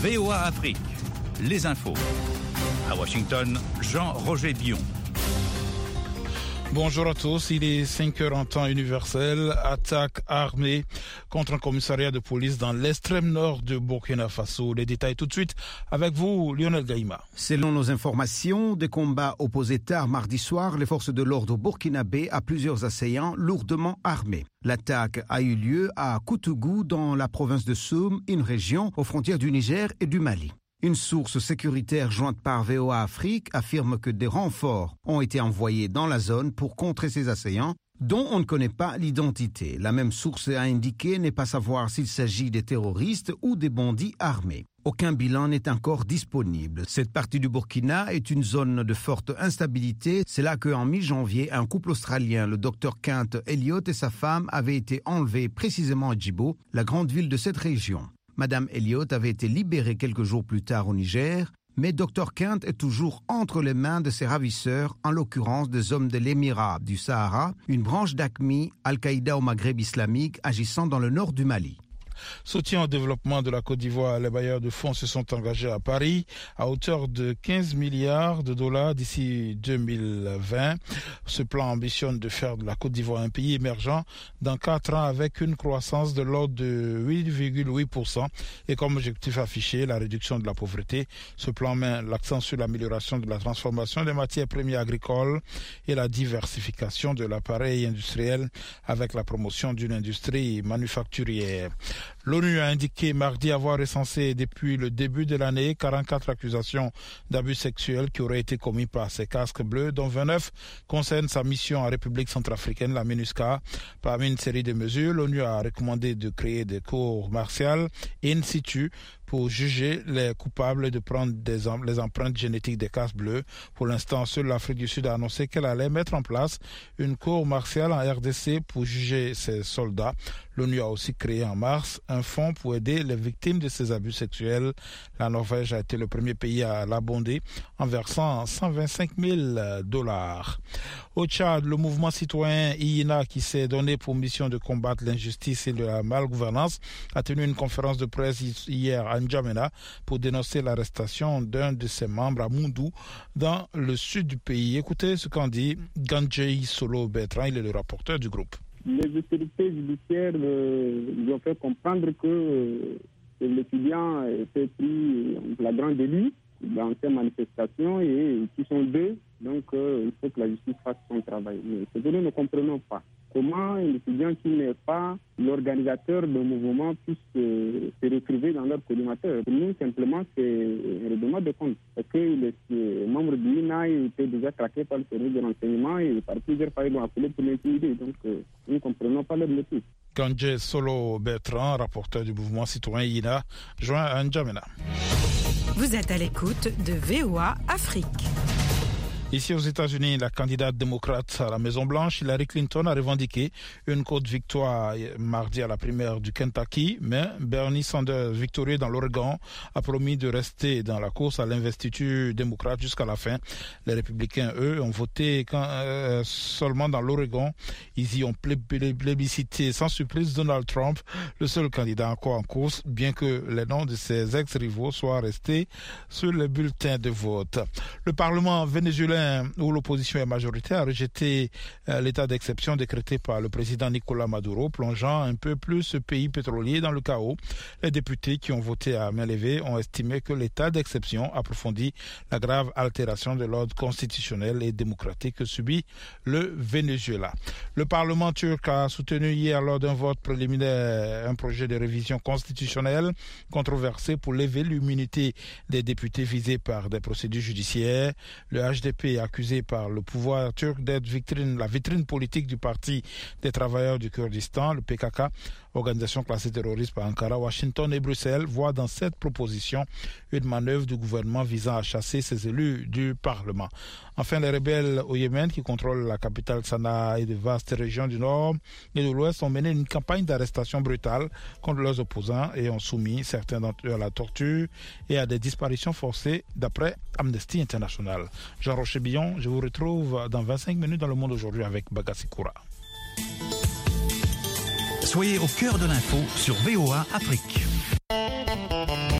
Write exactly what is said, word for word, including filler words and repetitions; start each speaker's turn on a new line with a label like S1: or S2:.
S1: V O A Afrique, les infos. À Washington, Jean-Roger Dion.
S2: Bonjour à tous, il est cinq heures en temps universel. Attaque armée contre un commissariat de police dans l'extrême nord de Burkina Faso. Les détails tout de suite avec vous, Lionel Gaïma.
S3: Selon nos informations, des combats opposés tard mardi soir, les forces de l'ordre burkinabé à plusieurs assaillants lourdement armés. L'attaque a eu lieu à Koutougou dans la province de Soum, une région aux frontières du Niger et du Mali. Une source sécuritaire jointe par V O A Afrique affirme que des renforts ont été envoyés dans la zone pour contrer ces assaillants, dont on ne connaît pas l'identité. La même source a indiqué ne pas savoir s'il s'agit des terroristes ou des bandits armés. Aucun bilan n'est encore disponible. Cette partie du Burkina est une zone de forte instabilité. C'est là qu'en mi-janvier, un couple australien, le docteur Kent Elliott et sa femme, avaient été enlevés précisément à Djibo, la grande ville de cette région. Madame Elliott avait été libérée quelques jours plus tard au Niger, mais docteur Kent est toujours entre les mains de ses ravisseurs, en l'occurrence des hommes de l'Émirat du Sahara, une branche d'A Q M I, Al-Qaïda au Maghreb islamique, agissant dans le nord du Mali.
S2: Soutien au développement de la Côte d'Ivoire, les bailleurs de fonds se sont engagés à Paris à hauteur de quinze milliards de dollars d'ici deux mille vingt. Ce plan ambitionne de faire de la Côte d'Ivoire un pays émergent dans quatre ans avec une croissance de l'ordre de huit virgule huit pour cent et comme objectif affiché la réduction de la pauvreté. Ce plan met l'accent sur l'amélioration de la transformation des matières premières agricoles et la diversification de l'appareil industriel avec la promotion d'une industrie manufacturière. L'ONU a indiqué mardi avoir recensé depuis le début de l'année quarante-quatre accusations d'abus sexuels qui auraient été commis par ces casques bleus, dont vingt-neuf concernent sa mission en République centrafricaine, la MINUSCA. Parmi une série de mesures, l'ONU a recommandé de créer des cours martiales in situ pour juger les coupables de prendre des, les empreintes génétiques des casques bleus. Pour l'instant, seule l'Afrique du Sud a annoncé qu'elle allait mettre en place une cour martiale en R D C pour juger ses soldats. L'ONU a aussi créé en mars un fonds pour aider les victimes de ces abus sexuels. La Norvège a été le premier pays à l'abonder en versant cent vingt-cinq mille dollars. Au Tchad, le mouvement citoyen I I N A, qui s'est donné pour mission de combattre l'injustice et la malgouvernance, a tenu une conférence de presse hier à N'Djamena pour dénoncer l'arrestation d'un de ses membres à Moundou, dans le sud du pays. Écoutez ce qu'en dit Gandjei Solo Bertrand, il est le rapporteur du groupe.
S4: Les autorités judiciaires euh, nous ont fait comprendre que euh, l'étudiant était pris en flagrant délit dans ces manifestations et qui sont deux, donc euh, il faut que la justice fasse son travail. Mais ce que nous ne comprenons pas. Comment un étudiant qui n'est pas l'organisateur d'un mouvement puisse euh, se retrouver dans leur collimateur. Pour nous, simplement, c'est un règlement de compte. Parce que les membres du I N A étaient déjà traqués par le service de renseignement et par plusieurs fois, ils l'ont appelé pour l'intimider. Donc, euh, nous ne comprenons pas leur motif.
S2: Gandjei Solo Bertrand, rapporteur du mouvement citoyen I N A, joint à N'Djamena.
S5: Vous êtes à l'écoute de V O A Afrique.
S2: Ici aux États-Unis, la candidate démocrate à la Maison-Blanche, Hillary Clinton, a revendiqué une courte victoire mardi à la primaire du Kentucky, mais Bernie Sanders, victorieux dans l'Oregon, a promis de rester dans la course à l'investiture démocrate jusqu'à la fin. Les républicains, eux, ont voté quand, euh, seulement dans l'Oregon. Ils y ont plébiscité sans surprise Donald Trump, le seul candidat encore en course, bien que les noms de ses ex-rivaux soient restés sur les bulletins de vote. Le Parlement vénézuélien, où l'opposition est majoritaire, a rejeté euh, l'état d'exception décrété par le président Nicolás Maduro, plongeant un peu plus ce pays pétrolier dans le chaos. Les députés qui ont voté à main levée ont estimé que l'état d'exception approfondit la grave altération de l'ordre constitutionnel et démocratique que subit le Venezuela. Le Parlement turc a soutenu hier lors d'un vote préliminaire un projet de révision constitutionnelle controversé pour lever l'immunité des députés visés par des procédures judiciaires. Le H D P est accusé par le pouvoir turc d'être vitrine, la vitrine politique du Parti des travailleurs du Kurdistan, le P K K, organisation classée terroriste par Ankara. Washington et Bruxelles voient dans cette proposition une manœuvre du gouvernement visant à chasser ses élus du Parlement. Enfin, les rebelles au Yémen, qui contrôlent la capitale Sanaa et de vastes régions du nord et de l'ouest, ont mené une campagne d'arrestation brutale contre leurs opposants et ont soumis certains d'entre eux à la torture et à des disparitions forcées, d'après Amnesty International. Jean-Rocher Billon, je vous retrouve dans vingt-cinq minutes dans Le Monde aujourd'hui avec Bagassi Koura.
S1: Soyez au cœur de l'info sur V O A Afrique.